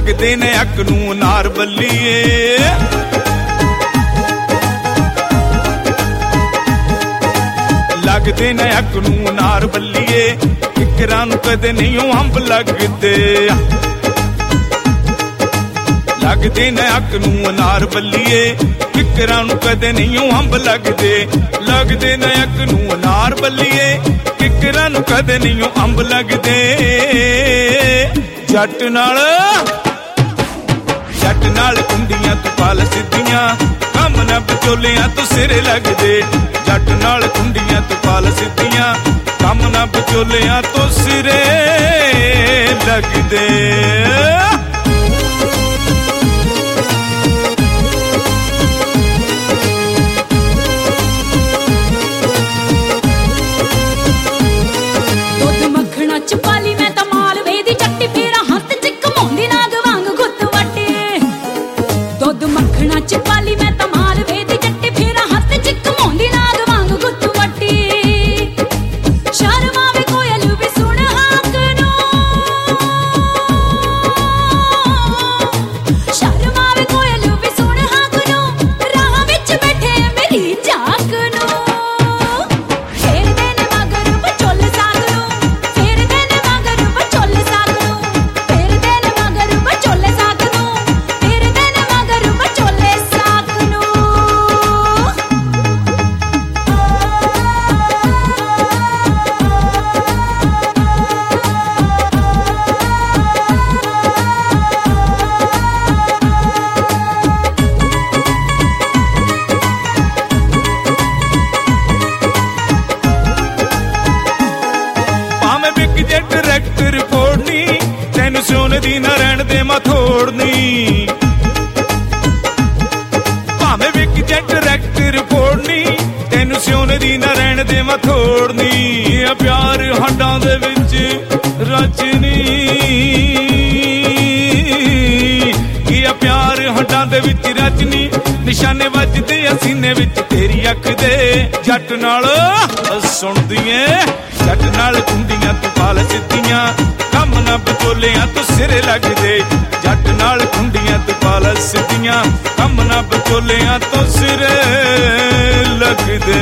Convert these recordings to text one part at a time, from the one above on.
ਲੱਗਦੇ ਨੇ ਅੱਗ ਨੂੰ ਅਨਾਰ ਬੱਲੀਏ। ਲੱਗਦੇ ਨੇ ਅੱਗ ਨੂੰ ਅਨਾਰ ਬੱਲੀਏ, ਕਿਕਰਾਂ ਨੂੰ ਕਦੇ ਨਹੀਂ ਉਹ ਅੰਬ ਲੱਗਦੇ। ਲੱਗਦੇ ਨੇ ਅੱਗ ਨੂੰ ਅਨਾਰ ਬੱਲੀਏ, ਕਿਕਰਾਂ ਨੂੰ ਕਦੇ ਨਹੀਂ ਉਹ ਅੰਬ ਲੱਗਦੇ। ਲੱਗਦੇ ਨੇ ਅੱਗ ਨੂੰ ਅਨਾਰ ਬੱਲੀਏ, ਕਿਕਰਾਂ ਨੂੰ ਕਦੇ ਨਹੀਂ ਉਹ ਅੰਬ ਲੱਗਦੇ। ਜੱਟ ਨਾਲ ਕੁੰਡੀਆਂ ਤੂੰ ਪਾਲ ਸਿੱਧੀਆਂ, ਕੰਮ ਨਾ ਵਿਚੋਲਿਆਂ ਤੋਂ ਸਿਰੇ ਲੱਗਦੇ। ਜੱਟ ਨਾਲ ਕੁੰਡੀਆਂ ਤੂੰ ਪਾਲ ਸਿੱਧੀਆਂ, ਕੰਮ ਨਾ ਵਿਚੋਲਿਆਂ ਤੋਂ ਸਿਰੇ ਲੱਗਦੇ। ਦੁੱਧ ਮੱਖਣਾ ਚ ਪਾਲੀ ਮੈਂ ਤਾਂ ਮਾਲਵੇ ਦੀ ਚੱਟੀ, ਫੇਰਾ ਹੱਥ ਚ ਘਮਾਉਂਦੀ ਨਾਗ ਵਾਂਗ ਗੁੱਤ ਵੱਟੇ। ਦੁੱਧ ਮੱਖਣਾ ਚ ਪਾਲੀ ਮੈਂ ਤਾਂ ਮਾਲਵੇ ਦੀ ਚੱਟੀ, ਫੇਰਾ ਹੱਥ ਚ ਘਮਾਉਂਦੀ ਨਾਗ ਵਾਂਗ ਗੁੱਤ ਵੱਟੀ। ਸ਼ਰਮ ਆਵੇ ਕੋਇਲ ਵੀ ਸੁਣ ਹਾਕ ਨੂੰ, ਸ਼ਰਮ ਆਵੇ ਕੋਇਲ ਵੀ ਸੁਣ ਹਾਕ ਨੂੰ, ਰਾਹ ਵਿੱਚ ਬੈਠੇ ਮੇਰੀ ਝਾਕ ਨੂੰ। ਫੇਰਦੇ ਨੇ ਮਗਰ ਵਿਚੋਲ ਸਾਗ ਨੂੰ, ਫੇਰਦੇ ਨੇ ਮਗਰ ਵਿਚੋਲ ਸਾਗ ਨੂੰ, ਫੇਰਦੇ ਨੇ ਮਗਰ ਵਿਚੋਲ ਸਾਗ ਨੂੰ, ਫੇਰਦੇ ਨੇ ਮਗਰ ਵਿਚੋਲੇ ਸਾਗ ਨੂੰ। ਭਾਵੇਂ ਵਿਕ ਜੇ ਡਾਇਰੈਕਟਰ ਫੋੜਨੀ, ਤੈਨੂੰ ਸੋਨੇ ਦੀ ਨਾ ਰਹਿਣ ਦੇ ਮੈਂ ਥੋੜਨੀ। ਭਾਵੇਂ ਵਿਕ ਜੇ ਡਾਇਰੈਕਟਰ ਫੋੜਨੀ, ਤੈਨੂੰ ਸੋਨੇ ਦੀ ਨਾ ਰਹਿਣ ਦੇ ਮੈਂ ਥੋੜਨੀ। ਇਹ ਪਿਆਰ ਹੱਡਾਂ ਦੇ ਵਿੱਚ ਰਚਨੀ, ਇਹ ਪਿਆਰ ਹੱਡਾਂ ਦੇ ਵਿੱਚ ਰਚਨੀ। ਨਿਸ਼ਾਨੇ ਵੱਜਦੇ ਆ ਸੀਨੇ ਵਿੱਚ ਤੇਰੀ ਅੱਖ ਦੇ। ਜੱਟ ਨਾਲ ਸੁਣਦੀਏ, ਜੱਟ ਨਾਲ ਕੁੰਡੀਆਂ ਤੂੰ ਪਾਲ ਸਿੱਧੀਆਂ, ਕੰਮ ਨਾ ਵਿਚੋਲਿਆਂ ਤੋਂ ਸਿਰੇ ਲੱਗਦੇ। ਜੱਟ ਨਾਲ ਕੁੰਡੀਆਂ ਤੂੰ ਪਾਲ ਸਿੱਧੀਆਂ, ਕੰਮ ਨਾ ਵਿਚੋਲਿਆਂ ਤੋਂ ਸਿਰੇ ਲੱਗਦੇ।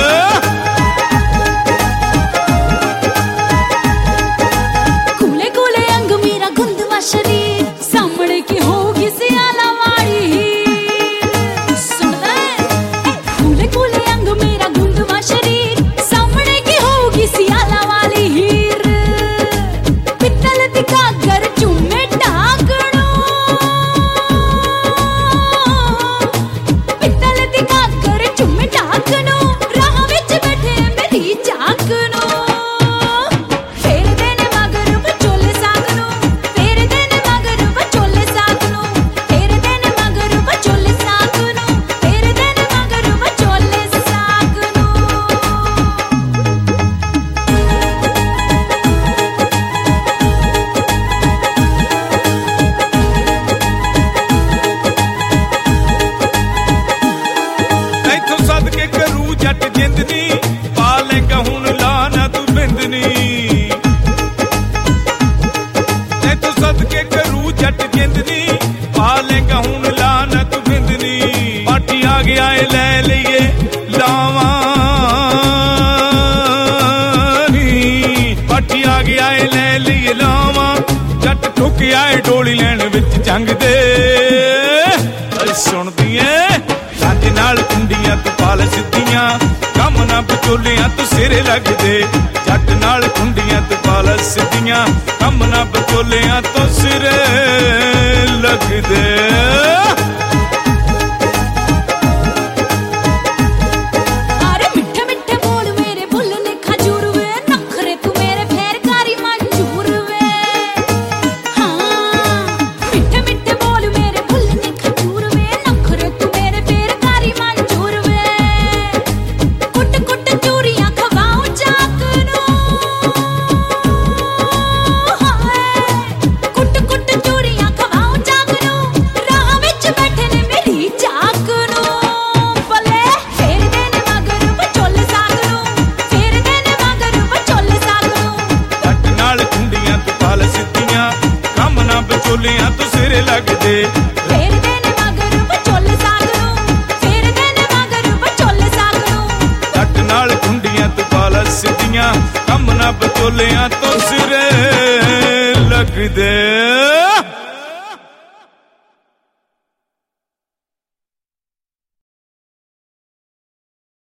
ਕੂਲੇ ਕੂਲੇ ਅੰਗ ਮੇਰਾ ਗੁੰਦਵਾ ਸ਼ਰੀਰ, ਸਾਹਮਣੇ ਕੀ ਹੋਊਗੀ ਸਿਆਲਾ ਵਾਲੀ। ਸੁਣਦਾ ਹੈ ਕੂਲੇ ਕੂਲੇ ਅੰਗ ਮੇਰਾ ਗੁੰਦਵਾ ਸ਼ਰੀਰ, ਸਾਹਮਣੇ ਕੀ ਹੋਊਗੀ ਸਿਆਲਾ ਵਾਲੀ ਹੀਰ। ਪਿੱਤਲ ਦੀ ਘਾਗਰ ਝੂਮੇ ਢਾਕਣੋਂ, ਪਿੱਤਲ ਦੀ ਘਾਗਰ ਝੂਮੇ ਢਾਕਣੋਂ, ਰਾਹ ਵਿੱਚ ਬੈਠੇ ਮੇਰੀ ਝਾਕ ਨੂੰ। ਫੇਰਦੇ ਨੇ ਮਗਰ ਵਿਚੋਲੇ ਸਾਗ ਨੂੰ, ਫੇਰਦੇ ਨੇ ਮਗਰ ਵਿਚੋਲੇ ਸਾਗ ਨੂੰ, ਫੇਰਦੇ ਨੇ ਮਗਰ ਵਿਚੋਲੇ ਸਾਗ ਨੂੰ, ਫੇਰਦੇ ਨੇ ਮਗਰ ਵਿਚੋਲੇ ਸਾਗ ਨੂੰ। ਇੱਥੋਂ ਸੱਦ ਕੇ ਕਰੂ ਜੱਟ ਜਿੰਦਨੀ, ਪਾ ਲੈਂਗਾ ਹੁਣ ਲਾ ਨਾ ਤੂੰ ਬਿੰਦਨੀ। ਇੱਥੋਂ ਸੱਦ ਕੇ ਕਰੂ ਜੱਟ ਜਿੰਦਨੀ, ਪਾ ਲੈਂਗਾ ਹੁਣ ਲਾ ਨਾ ਤੂੰ ਬਿੰਦਨੀ। ਪਾਠੀ ਆ ਗਿਆ ਏ ਲੈ ਲਈਏ ਲਾਵਾਂ ਨੀ, ਪਾਠੀ ਆ ਗਿਆ ਏ ਲੈ ਲਈਏ ਲਾਵਾਂ। ਜੱਟ ਠੁਕਿਆ ਏ ਡੋਲੀ ਲੈਣ ਵਿੱਚ ਜੰਗ ਦੇ। ਸੁਣਦੀ ਏ ਜੱਜ ਨਾਲ ਕੁੰਡੀਆਂ ਤੂੰ ਪਾਲ ਸਿੱਧੀਆਂ, ਕੰਮ ਨਾ ਵਿਚੋਲਿਆਂ ਤੋਂ ਸਿਰੇ ਲੱਗਦੇ। ਜੱਟ ਨਾਲ ਕੁੰਡੀਆਂ ਤੂੰ ਪਾਲ ਸਿੱਧੀਆਂ, ਕੰਮ ਨਾ ਵਿਚੋਲਿਆਂ ਤੋਂ ਸਿਰੇ ਲੱਗਦੇ। ਅਰੇ ਮਿੱਠੇ ਮਿੱਠੇ ਬੋਲ ਮੇਰੇ ਬੁੱਲ ਨੇ ਖਜੂਰ ਵੇ, ਨਖਰੇ ਤੂੰ ਮੇਰੇ ਫੇਰ ਕਾਰੀ ਮਨਜ਼ੂਰ ਵੇ। ਹਾਂ ਮਿੱਠੇ ਮਿੱਠੇ ਬੋਲ ਮੇਰੇ ਬੁੱਲ ਨੇ ਖਜੂਰ ਵੇ, ਨਖਰੇ ਤੂੰ ਮੇਰੇ ਫੇਰ ਕਾਰੀ ਮਨਜ਼ੂਰ ਵੇ। ਕੁੱਟ ਕੁੱਟ ਚੂਰੀਆਂ ਖਵਾਉ ਚਾਕ ਨੂੰ, ਹਾਏ ਕੁੱਟ ਕੁੱਟ ਚੂਰੀਆਂ ਖਵਾਉ ਚਾਕ ਨੂੰ, ਰਾਹ ਵਿੱਚ ਬੈਠੇ ਨੇ ਮੇਰੀ ਝਾਕ ਨੂੰ। ਬੱਲੇ ਫੇਰਦੇ ਨੇ ਮਗਰ ਵਿਚੋਲੇ ਸਾਗ ਨੂੰ, ਫੇਰਦੇ ਨੇ ਮਗਰ ਵਿਚੋਲੇ ਸਾਗ ਨੂੰ। ਜੱਟ ਨਾਲ ਕੁੰਡੀਆਂ ਤੂੰ ਪਾਲ ਸਿੱਧੀਆਂ, ਕੰਮ ਨਾ ਵਿਚੋਲਿਆਂ ਤੋਂ ਸਿਰੇ ਲੱਗਦੇ। ਫੇਰਦੇ ਨੇ ਮਗਰ ਵਿਚੋਲੇ ਸਾਗ ਨੂੰ, ਫੇਰਦੇ ਨੇ ਮਗਰ ਵਿਚੋਲੇ ਸਾਗ ਨੂੰ। ਜੱਟ ਨਾਲ ਕੁੰਡੀਆਂ ਤੂੰ ਪਾਲਾ ਸਿੱਧੀਆਂ, ਕੰਮ ਨਾ ਵਿਚੋਲਿਆਂ ਤੋਂ ਸਿਰੇ ਲੱਗਦੇ।